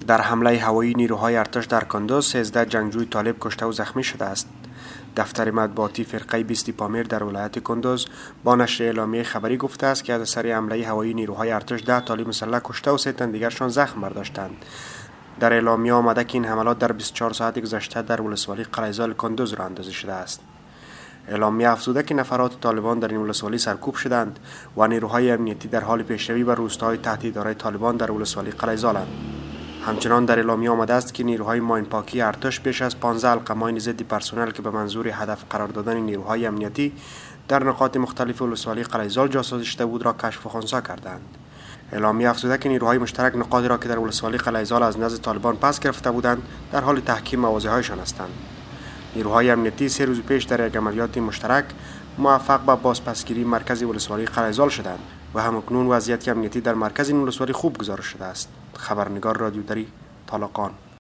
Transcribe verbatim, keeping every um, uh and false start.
در حمله هوایی نیروهای ارتش در کندوز سیزده جنگجوی طالب کشته و زخمی شده است. دفتر مطبوعاتی فرقه بیست پامیر در ولایت کندوز با نشر اعلامیه خبری گفته است که از اثر حمله هوایی نیروهای ارتش ده طالب مسلح کشته و سه تن دیگرشان زخم برداشتند. در اعلامیه آمده که این حملات در بیست و چهار ساعت گذشته در ولسوالی قلیزال کندوز راه اندازی شده است. اعلامیه افزوده که نفرات طالبان در این ولسوالی سرکوب شدند و نیروهای امنیتی در حال پیشروی بر روستاهای تحت اداره طالبان در ولسوالی قلیزالند. همچنان در اعلامیه آمده است که نیروهای ماین پاکی ارتش بیش از پانزده حلقه ماین ضد پرسنل که به منظور هدف قرار دادن نیروهای امنیتی در نقاط مختلف ولسوالی قلیزال جاسازی شده بود را کشف و خنثی کردند. اعلامیه افزوده که نیروهای مشترک نقاطی را که در ولسوالی قلیزال از نزد طالبان پس گرفته بودند در حال تحکیم مواضع‌هایشان هستند. نیروهای امنیتی سه روز پیش در یک عملیات مشترک موفق به بازپسگیری مرکز ولسوالی قلیزال شدند و همکنون وضعیت امنیتی در مرکز این ولسوالی خوب گزارش شده است. خبرنگار رادیو دری طالقان.